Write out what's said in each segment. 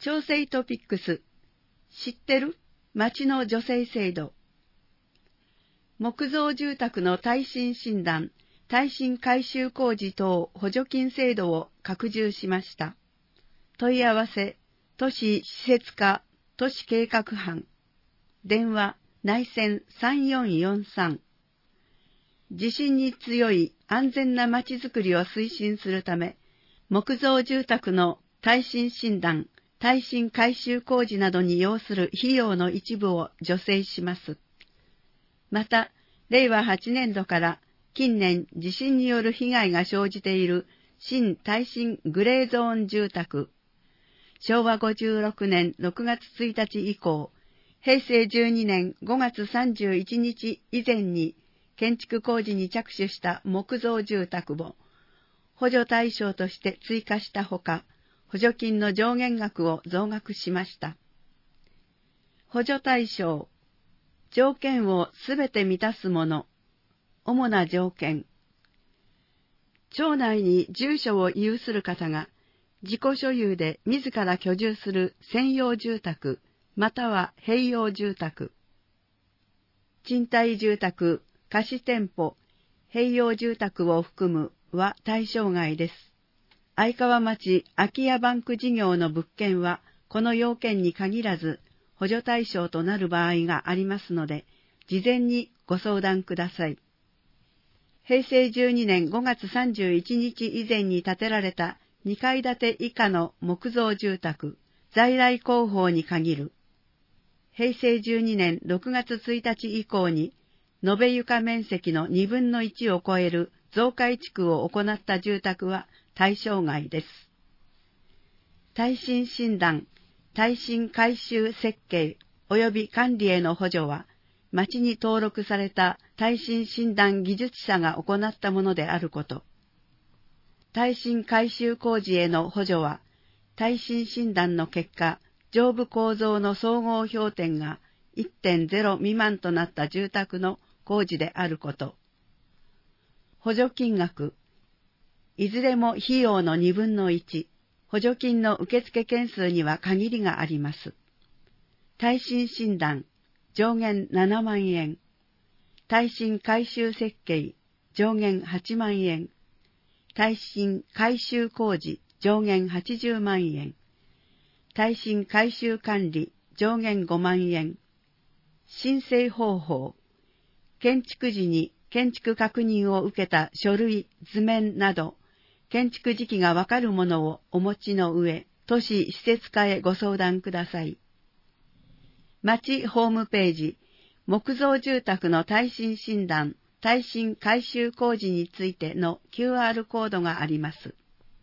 調整トピックス、知ってる？町の女性制度。木造住宅の耐震診断、耐震改修工事等補助金制度を拡充しました。問い合わせ、都市施設課、都市計画班。電話、内線3443。地震に強い安全なまちづくりを推進するため、木造住宅の耐震診断、耐震改修工事などに要する費用の一部を助成します。また、令和8年度から近年地震による被害が生じている新耐震グレーゾーン住宅、昭和56年6月1日以降、平成12年5月31日以前に建築工事に着手した木造住宅を補助対象として追加したほか、補助金の上限額を増額しました。補助対象、条件をすべて満たすもの、主な条件。町内に住所を有する方が、自己所有で自ら居住する専用住宅、または併用住宅。賃貸住宅、貸店舗、併用住宅を含むは対象外です。愛川町空き家バンク事業の物件は、この要件に限らず、補助対象となる場合がありますので、事前にご相談ください。平成12年5月31日以前に建てられた2階建て以下の木造住宅、在来工法に限る。平成12年6月1日以降に、延べ床面積の2分の1を超える増改築を行った住宅は対象外です。耐震診断、耐震改修設計及び管理への補助は、町に登録された耐震診断技術者が行ったものであること。耐震改修工事への補助は、耐震診断の結果、上部構造の総合評点が 1.0 未満となった住宅の工事であること。補助金額、いずれも費用の2分の1、補助金の受付件数には限りがあります。耐震診断、上限7万円。耐震改修設計、上限8万円。耐震改修工事、上限80万円。耐震改修管理、上限5万円。申請方法、建築時に建築確認を受けた書類、図面など、建築時期がわかるものをお持ちの上、都市施設課へご相談ください。町ホームページ、木造住宅の耐震診断、耐震改修工事についての QR コードがあります。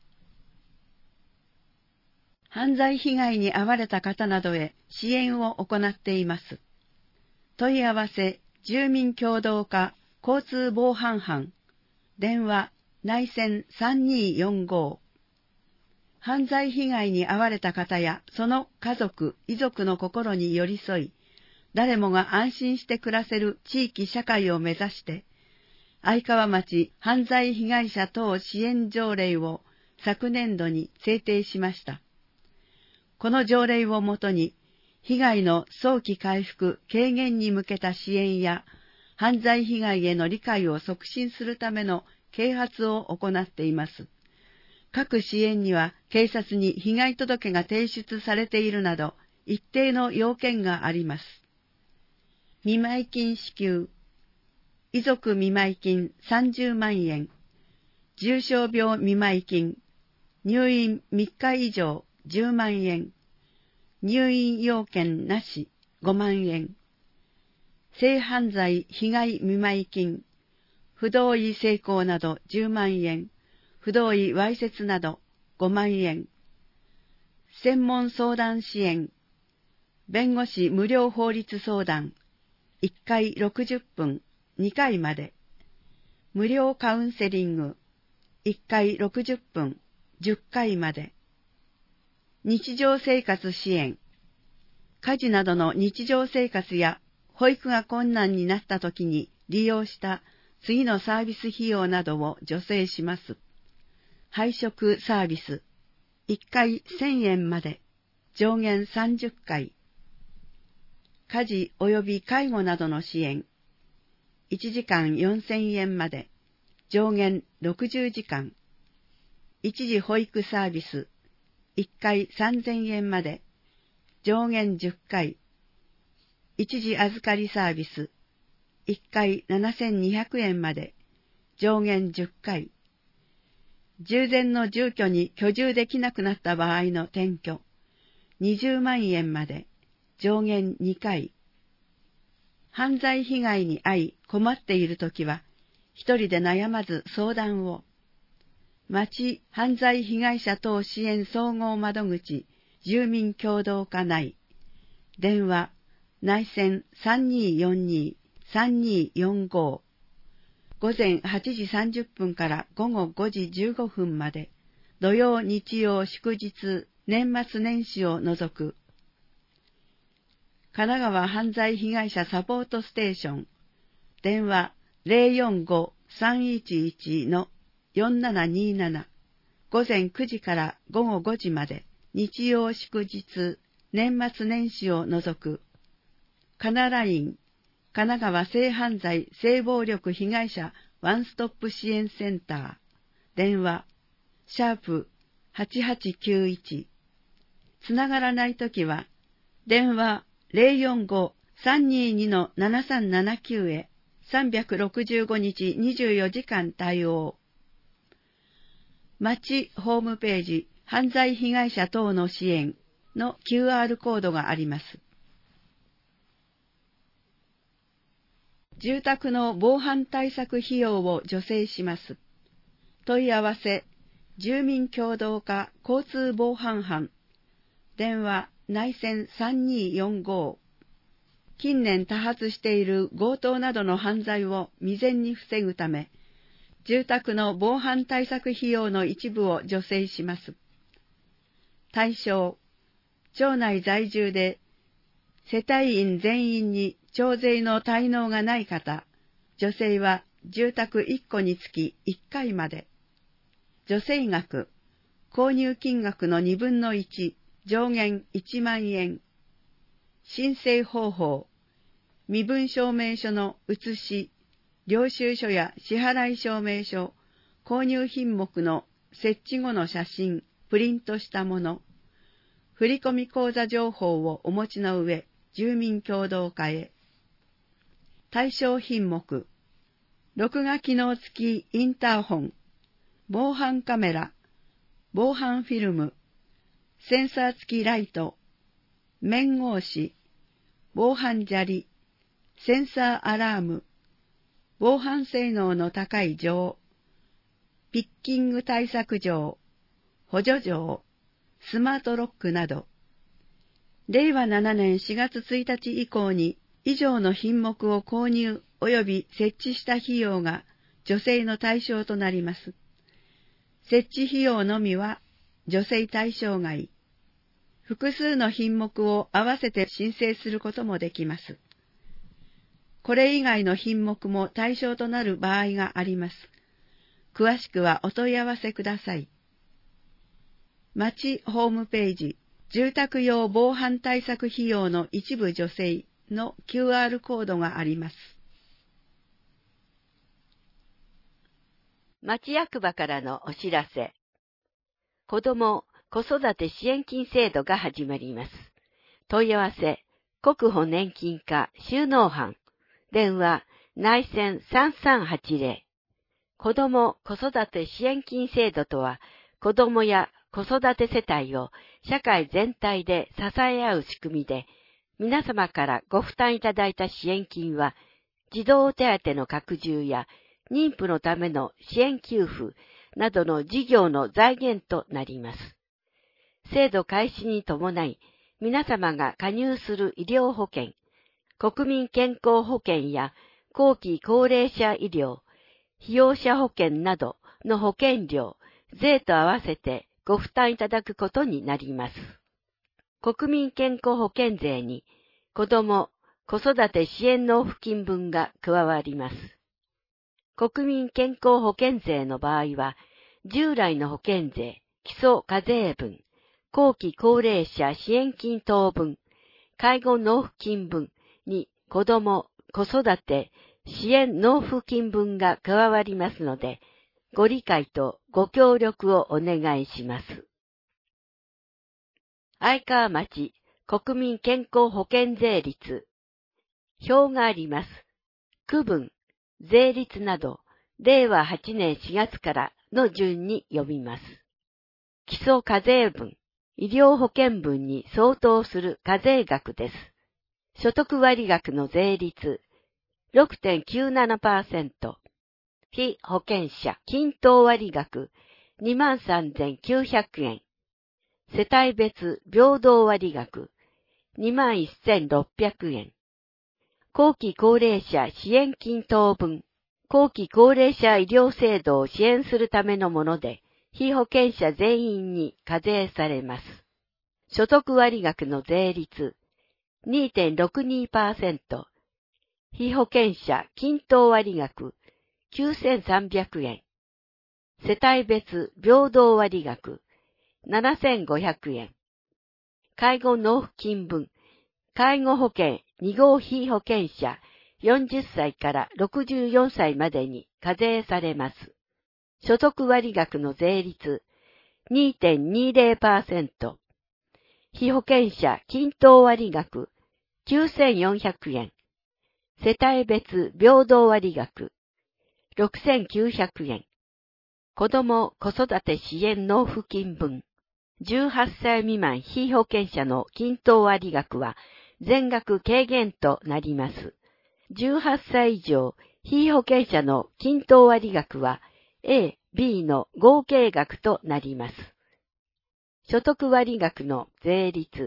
犯罪被害に遭われた方などへ支援を行っています。問い合わせ、住民協同課交通防犯班、電話、内線3245。犯罪被害に遭われた方やその家族、遺族の心に寄り添い、誰もが安心して暮らせる地域社会を目指して、愛川町犯罪被害者等支援条例を昨年度に制定しました。この条例をもとに、被害の早期回復・軽減に向けた支援や、犯罪被害への理解を促進するための啓発を行っています。各支援には警察に被害届が提出されているなど、一定の要件があります。見舞い金支給、遺族見舞い金30万円、重症病見舞い金、入院3日以上10万円、入院要件なし5万円、性犯罪被害見舞い金、不同意性交など10万円、不同意わいせつなど5万円、専門相談支援、弁護士無料法律相談、1回60分、2回まで、無料カウンセリング、1回60分、10回まで、日常生活支援、家事などの日常生活や保育が困難になったときに利用した次のサービス費用などを助成します。配食サービス、1回1000円まで。 上限30回。家事及び介護などの支援、1時間4000円まで、上限60時間。一時保育サービス、1回3000円まで、上限10回。一時預かりサービス、1回7200円まで、上限10回。従前の住居に居住できなくなった場合の転居、20万円まで、上限2回。犯罪被害に遭い困っているときは、一人で悩まず相談を。町犯罪被害者等支援総合窓口住民協同課内。電話、内線3242-3245。午前8時30分から午後5時15分まで、土曜日曜祝日、年末年始を除く。神奈川犯罪被害者サポートステーション。電話045-311-4727。午前9時から午後5時まで、日曜祝日、年末年始を除く。カナライン、神奈川性犯罪性暴力被害者ワンストップ支援センター。電話、#8891。つながらないときは、電話045-322-7379へ365日24時間対応。町ホームページ犯罪被害者等の支援の QR コードがあります。住宅の防犯対策費用を助成します。問い合わせ、住民協同課交通防犯班。電話、内線3245。近年多発している強盗などの犯罪を未然に防ぐため、住宅の防犯対策費用の一部を助成します。対象、町内在住で世帯員全員に徴税の滞納がない方、助成は住宅1戸につき1回まで。助成額、購入金額の1/2、上限1万円。申請方法、身分証明書の写し、領収書や支払い証明書、購入品目の設置後の写真、プリントしたもの、振込口座情報をお持ちの上、住民協同課へ。対象品目、録画機能付きインターホン、防犯カメラ、防犯フィルム、センサー付きライト、面格子、防犯砂利、センサーアラーム、防犯性能の高い錠、ピッキング対策錠、補助錠、スマートロックなど、令和7年4月1日以降に以上の品目を購入及び設置した費用が助成の対象となります。設置費用のみは助成対象外。複数の品目を合わせて申請することもできます。これ以外の品目も対象となる場合があります。詳しくはお問い合わせください。町ホームページ、住宅用防犯対策費用の一部助成の QR コードがあります。 町役場からのお知らせ。子ども・子育て支援金制度が始まります。問い合わせ、国保年金課収納班。電話、内線3380。子ども・子育て支援金制度とは、子どもや子育て世帯を社会全体で支え合う仕組みで、皆様からご負担いただいた支援金は、児童手当の拡充や妊婦のための支援給付などの事業の財源となります。制度開始に伴い、皆様が加入する医療保険、国民健康保険や後期高齢者医療、被用者保険などの保険料、税と合わせてご負担いただくことになります。国民健康保険税に子ども・子育て支援納付金分が加わります。国民健康保険税の場合は、従来の保険税、基礎課税分、 後期高齢者支援金等分、介護納付金分に子ども・子育て支援納付金分が加わりますので、ご理解とご協力をお願いします。愛川町国民健康保険税率。表があります。区分、税率など、令和8年4月からの順に読みます。基礎課税分、医療保険分に相当する課税額です。所得割額の税率、6.97%。被保険者均等割額、23,900円。世帯別平等割額、21,600円。後期高齢者支援金等分、後期高齢者医療制度を支援するためのもので、被保険者全員に課税されます。所得割額の税率、2.62%。被保険者均等割額、9,300円。世帯別平等割額、7,500円。介護納付金分、介護保険2号被保険者40歳から64歳までに課税されます。所得割額の税率 2.20%。被保険者均等割額 9,400 円。世帯別平等割額 6,900 円。子ども・子育て支援納付金分。18歳未満被保険者の均等割額は全額軽減となります。18歳以上被保険者の均等割額は A、B の合計額となります。所得割額の税率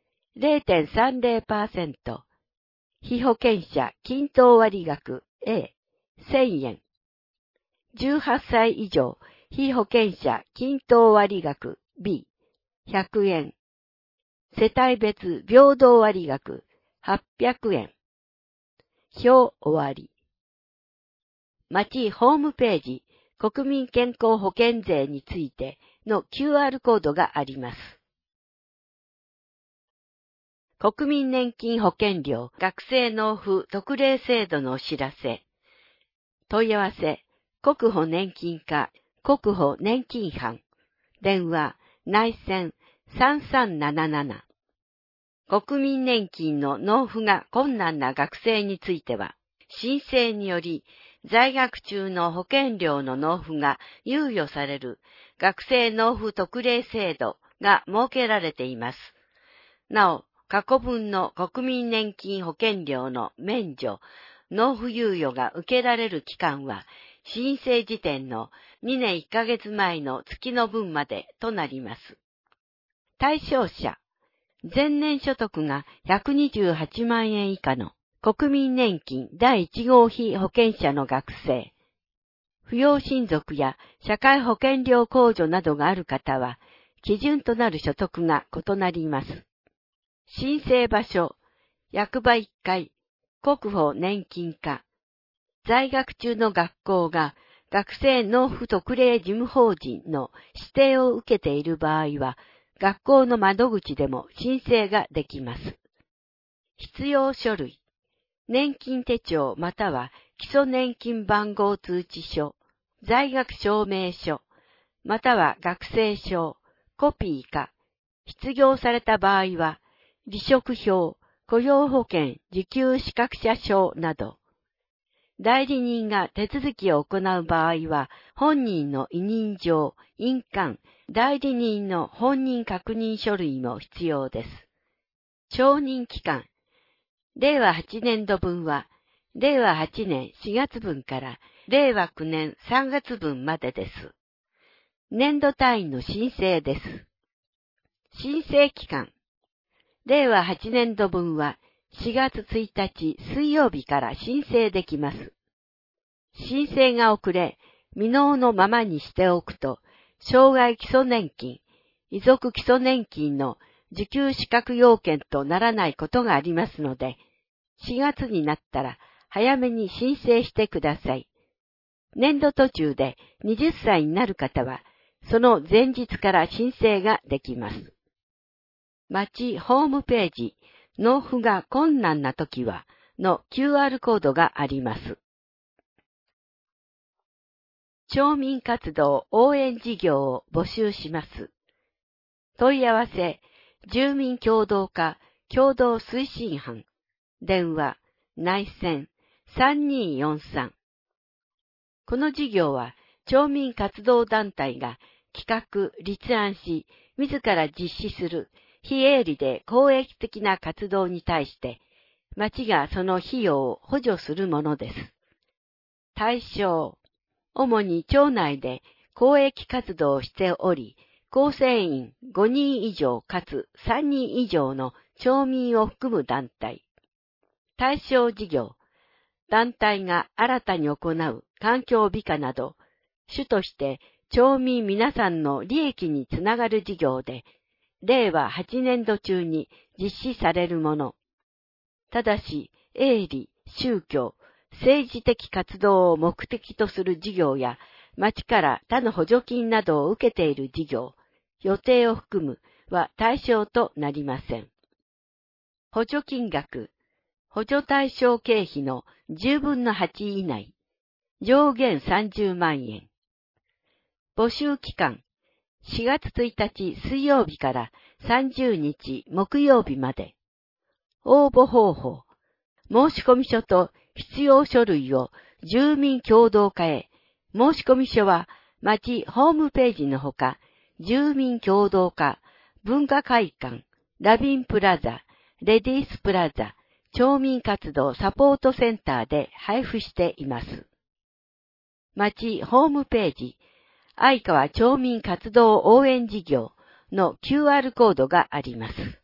0.30%。被保険者均等割額 A、1000円。18歳以上被保険者均等割額 B、100円。世帯別平等割額800円。表終わり。町ホームページ国民健康保険税についての QR コードがあります。国民年金保険料学生納付特例制度のお知らせ。問い合わせ、国保年金課、国保年金班。電話、内線3377。国民年金の納付が困難な学生については、申請により在学中の保険料の納付が猶予される学生納付特例制度が設けられています。なお、過去分の国民年金保険料の免除、納付猶予が受けられる期間は、申請時点の2年1ヶ月前の月の分までとなります。対象者、前年所得が128万円以下の国民年金第1号被保険者の学生、扶養親族や社会保険料控除などがある方は、基準となる所得が異なります。申請場所、役場1階、国保年金課。在学中の学校が学生納付特例事務法人の指定を受けている場合は、学校の窓口でも申請ができます。必要書類、年金手帳または基礎年金番号通知書、在学証明書、または学生証、コピーか、失業された場合は、離職票、雇用保険受給資格者証など、代理人が手続きを行う場合は、本人の委任状、印鑑、代理人の本人確認書類も必要です。承認期間、令和8年度分は、令和8年4月分から令和9年3月分までです。年度単位の申請です。申請期間、令和8年度分は4月1日水曜日から申請できます。申請が遅れ、未納のままにしておくと、障害基礎年金、遺族基礎年金の受給資格要件とならないことがありますので、4月になったら早めに申請してください。年度途中で20歳になる方は、その前日から申請ができます。 町ホームページ、納付が困難な時は、の QR コードがあります。町民活動応援事業を募集します。問い合わせ、住民協同課共同推進班、電話、内線3243。この事業は、町民活動団体が企画、立案し、自ら実施する非営利で公益的な活動に対して、町がその費用を補助するものです。対象、主に町内で公益活動をしており、構成員5人以上かつ3人以上の町民を含む団体。対象事業、団体が新たに行う環境美化など、主として町民皆さんの利益につながる事業で、令和8年度中に実施されるもの。ただし、営利、宗教、政治的活動を目的とする事業や、町から他の補助金などを受けている事業、予定を含むは対象となりません。補助金額、補助対象経費の10分の8以内、上限30万円。募集期間、4月1日水曜日から30日木曜日まで。応募方法、申込書と必要書類を住民協同課へ。申込書は町ホームページのほか、住民協同課、文化会館、ラビンプラザ、レディースプラザ、町民活動サポートセンターで配布しています。町ホームページ、相川町民活動応援事業の QR コードがあります。